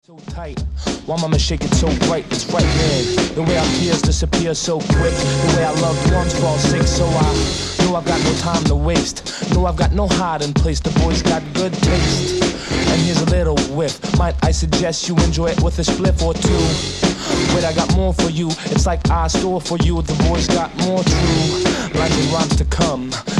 So tight, why mama shake it so bright? It's frightening. The way our tears disappear so quick. The way our loved ones fall sick. So I know I've got no time to waste. No, I've got no hiding place. The boy's got good taste. And here's a little whiff. Might I suggest you enjoy it with a spliff or two? Wait, I got more for you. It's like I store for you. The boy's got more true lines and rhymes to come.